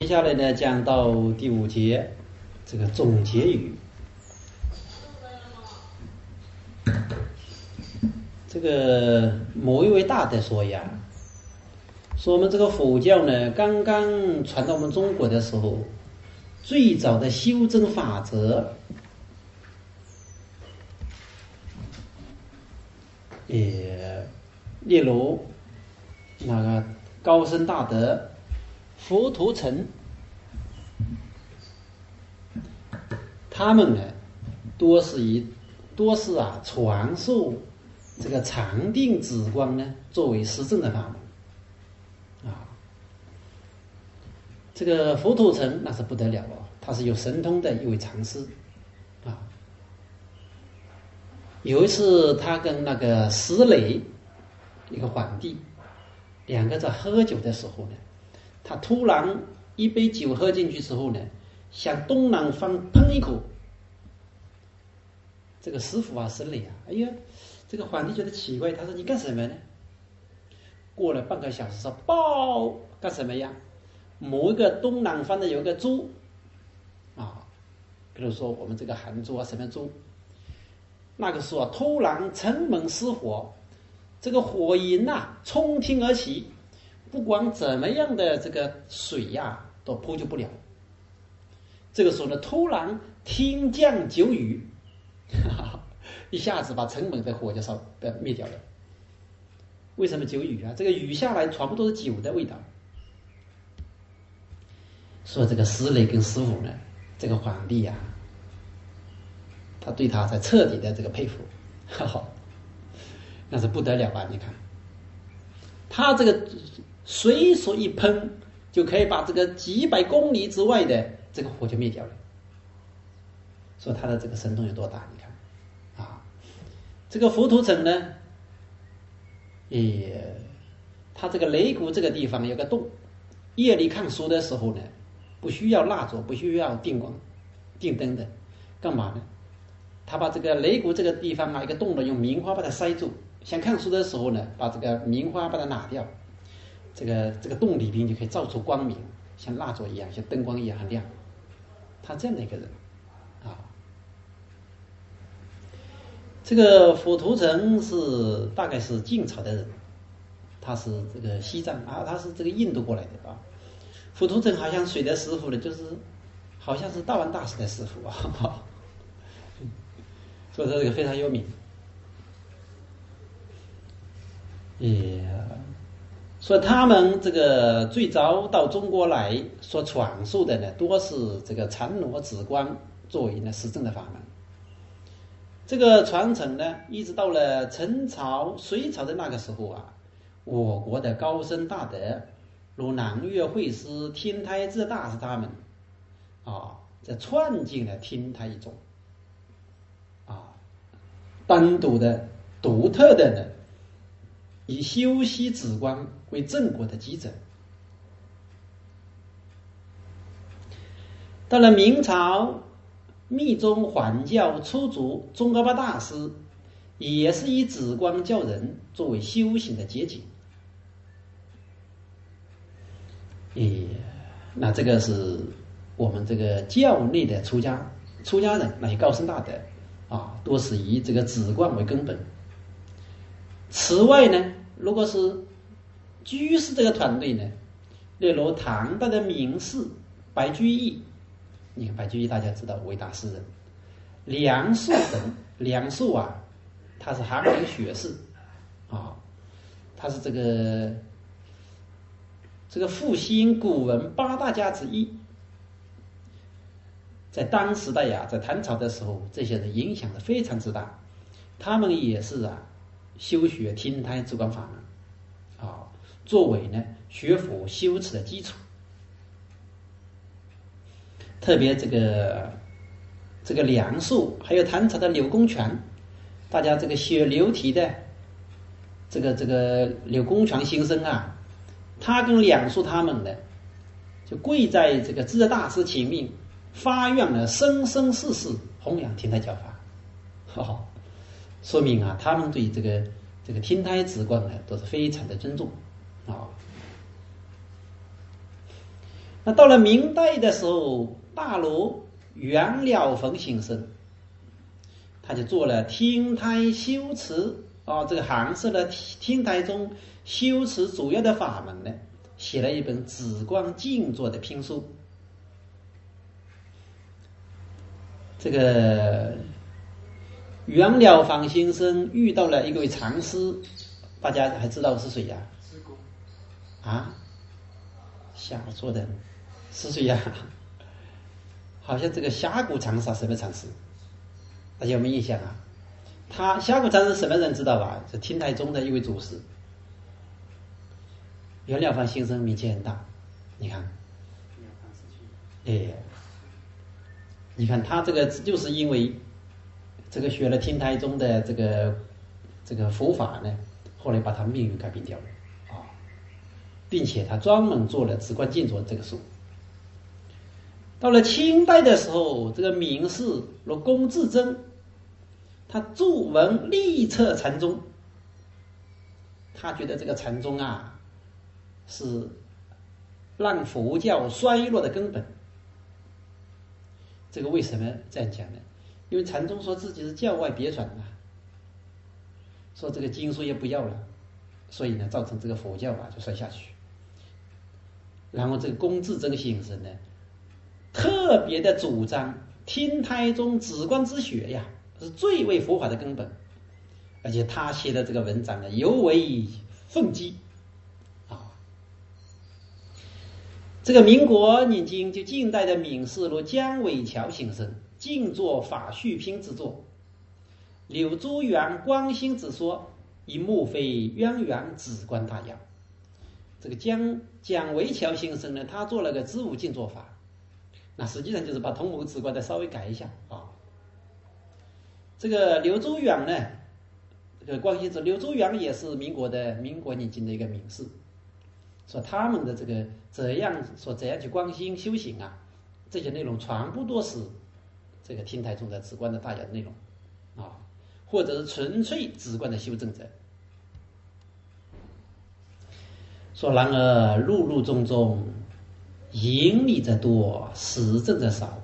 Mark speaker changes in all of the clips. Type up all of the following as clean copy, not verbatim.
Speaker 1: 接下来呢，讲到第5节，这个总结语。这个某一位大德说呀，说我们这个佛教呢，刚刚传到我们中国的时候，最早的修正法则，例如那个高僧大德佛图澄，他们呢多是传授这个禅定止观呢作为实证的法门啊。这个佛图澄那是不得了了，他是有神通的一位禅师啊。有一次他跟那个石磊一个皇帝两个在喝酒的时候呢，他突然一杯酒喝进去之后呢，向东南方喷一口。这个师傅石磊哎呀，这个皇帝觉得奇怪，他说你干什么呢？过了半个小时说报干什么呀？某一个东南方的有一个猪啊，比如说我们这个杭州什么猪，那个时候突然城门失火，这个火焰冲天而起，不管怎么样的这个水都扑救不了。这个时候呢，突然天降酒雨，一下子把城门的火就灭掉了。为什么酒雨啊？这个雨下来全部都是酒的味道。说这个石磊跟师傅呢，这个皇帝他对他才彻底的这个佩服，那是不得了吧？你看，他这个随手一喷，就可以把这个几百公里之外的这个火就灭掉了。说他的这个神通有多大？你看啊，这个佛图澄呢，他这个擂鼓这个地方有个洞，夜里看书的时候呢，不需要蜡烛，不需要电灯的，干嘛呢？他把这个擂鼓这个地方一个洞用棉花把它塞住，想看书的时候呢，把这个棉花把它拿掉，这个洞里边就可以照出光明，像蜡烛一样，像灯光一样很亮。他这样的一个人啊。这个佛图澄大概是晋朝的人，他是这个西藏他是这个印度过来的啊。佛图澄好像水的师傅呢，好像是道安大师的师傅啊，所以说这个非常有名。说他们这个最早到中国来所传授的呢，多是这个禅罗止观作为呢实证的法门。这个传承呢，一直到了陈朝、隋朝的那个时候我国的高僧大德如南岳慧师、天台智大师他们在创建了天台一宗单独的、独特的呢，以修习止观为正果的基准。到了明朝，密宗黄教初祖宗喀巴大师也是以止观教人作为修行的捷径。那这个是我们这个教内的出家人，那些高僧大德多是以这个止观为根本。此外呢，如果是居士这个团队呢，例如唐代的名士白居易，你看白居易大家知道伟大诗人，梁漱等，梁漱他是翰林学士他是这个复兴古文8大家之一。在当时代在唐朝的时候，这些人影响的非常之大，他们也是修学天台止观法门作为呢学佛修持的基础。特别这个梁漱，还有唐朝的柳公权，大家这个学流体的这个柳公权先生他跟梁漱他们呢，就跪在这个智大师前面，发愿了生生世世弘扬天台教法。说明他们对这个天台止观呢都是非常的尊重那到了明代的时候，大罗袁了逢先生，他就做了天台修持这个含摄了天台中修持主要的法门呢，写了一本紫光静坐的拼书。这个袁了逢先生遇到了一位禅师，大家还知道是谁呀？下座的是谁呀？好像这个峡谷禅师什么禅师？大家有没有印象啊？他峡谷禅师什么人知道吧？是天台宗的一位祖师。袁了逢先生名气很大，你看，你看他这个就是因为这个学了天台宗的这个佛法呢，后来把他命运改变掉了并且他专门做了止观静坐这个书。到了清代的时候，这个名士龚自珍，他著文力测禅宗，他觉得这个禅宗是让佛教衰落的根本。这个为什么这样讲呢？因为禅宗说自己是教外别传说这个经书也不要了，所以呢，造成这个佛教就衰下去。然后这个龚自珍先生呢，特别的主张天台宗止观之学是最为佛法的根本，而且他写的这个文章呢，尤为愤激这个民国年间，就近代的名士如姜伟桥先生静坐法序品之作，柳宗元、光心之说，以莫非渊源止观大要。这个姜维桥先生呢，他做了个知无静坐法，那实际上就是把同谋止观的稍微改一下这个柳宗元呢，这个光心之柳宗元也是民国年间的一个名士，说他们的这个怎样去观心修行这些内容全部都是这个天台宗的止观的大要的内容或者是纯粹止观的修正者。说然而路路中中，淫理者多，实证者少。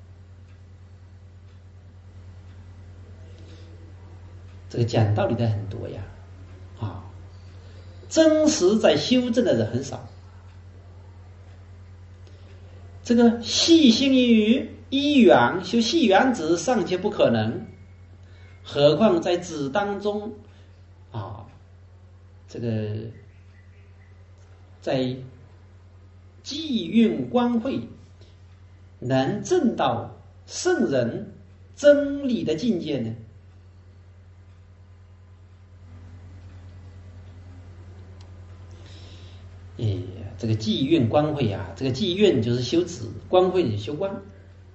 Speaker 1: 这个讲道理的很多真实在修正的人很少。这个细心于一元修细原子尚且不可能，何况在止当中这个在寂运观慧能证到圣人真理的境界呢？这个寂运观慧这个寂运就是修止，观慧就是修观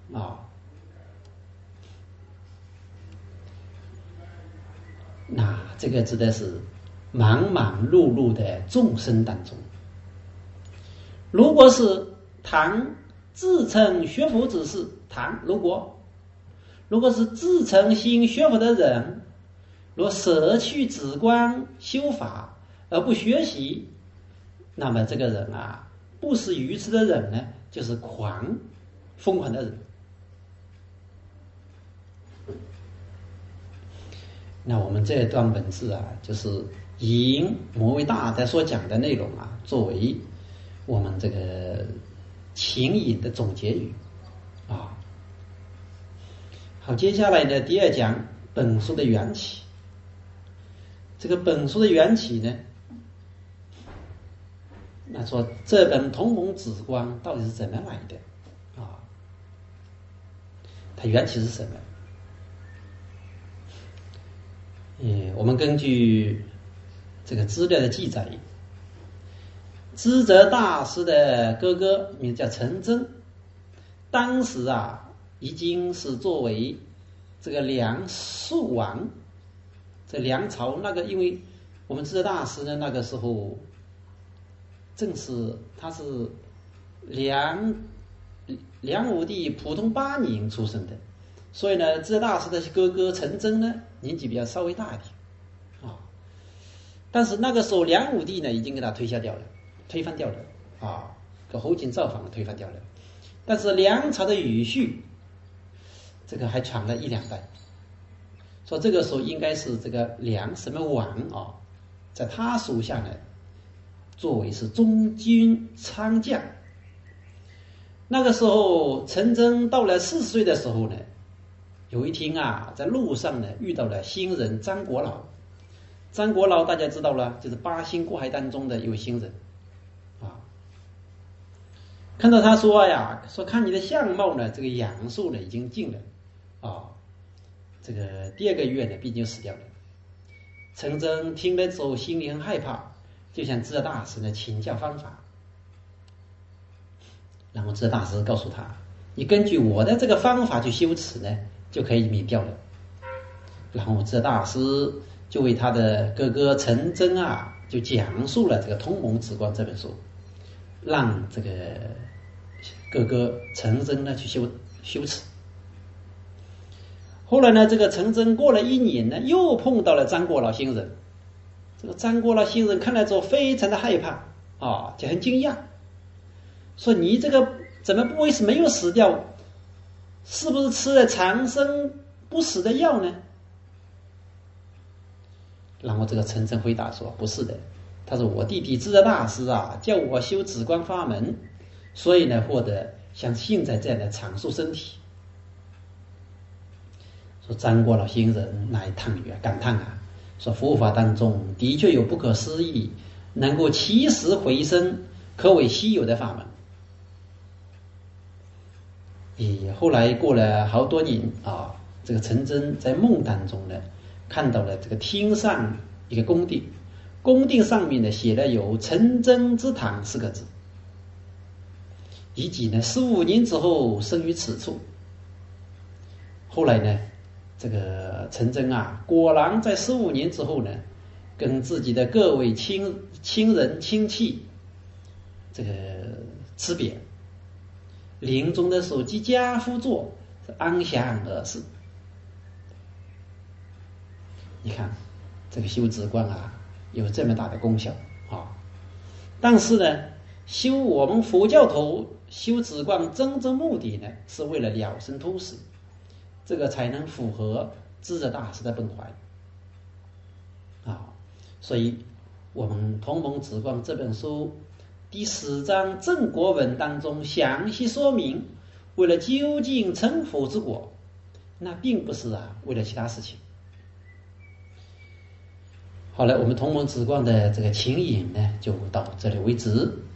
Speaker 1: 那这个指的是忙忙碌碌的众生当中，如果是谈自称学佛之事，如果是自称心学佛的人，若舍去止观修法而不学习，那么这个人不是愚痴的人呢，就是疯狂的人。那我们这段文字就是以摩维大德所讲的内容作为我们这个情引的总结语好，接下来呢，第二讲本书的缘起。这个本书的缘起呢，那说这本同盟止观到底是怎么来的它缘起是什么？我们根据这个资料的记载，知则大师的哥哥名叫陈真，当时已经是作为这个梁肃王，在梁朝因为我们知则大师呢，那个时候正是他是梁武帝普通8年出生的，所以呢，知则大师的哥哥陈真呢，年纪比较稍微大一点但是那个时候梁武帝呢，已经给他推翻掉了后金造反推翻掉了。但是梁朝的余绪，这个还传了1、2代，说这个时候应该是这个梁什么王啊，在他属下呢，作为是中军参将。那个时候陈真到了40岁的时候呢，有一天啊，在路上呢遇到了新人张国老。张国老大家知道了，就是8星过海当中的一位新人啊。看到他说呀，说看你的相貌呢，这个阳寿呢已经尽了啊，这个第2个月呢毕竟死掉了。陈真听了之后心里很害怕，就向智者大师呢请教方法。然后智者大师告诉他，你根据我的这个方法去修持呢，就可以免掉了。然后智者大师就为他的哥哥陈真啊，就讲述了这个《同盟止观》这本书，让这个哥哥陈真呢去修持。后来呢，这个陈真过了1年呢，又碰到了张国老新人。这个张国老新人看了之后非常的害怕啊，就很惊讶，说你这个怎么不是没有死掉？是不是吃了长生不死的药呢？然后这个陈真回答说，不是的，他说我弟弟智者大师啊，叫我修止观法门，所以呢获得像现在这样的长寿身体。说张国老新人来感叹啊，说佛法当中的确有不可思议能够起死回生，可谓稀有的法门。后来过了好多年啊，这个陈真在梦当中呢，看到了这个天上一个宫殿，宫殿上面呢写了有陈真之堂4个字，以及呢15年之后生于此处。后来呢，这个陈真啊，果然在15年之后呢，跟自己的各位亲人亲戚这个辞别，临终的时候即家父座，安详而逝。你看这个修止观啊，有这么大的功效啊！但是呢，修我们佛教徒修止观真正目的呢，是为了了生脱死，这个才能符合智者大师的本怀啊！所以我们《同盟止观》这本书第10章正果文当中详细说明，为了究竟成佛之果，那并不是为了其他事情。好了，我们同盟止观的这个情引呢，就到这里为止。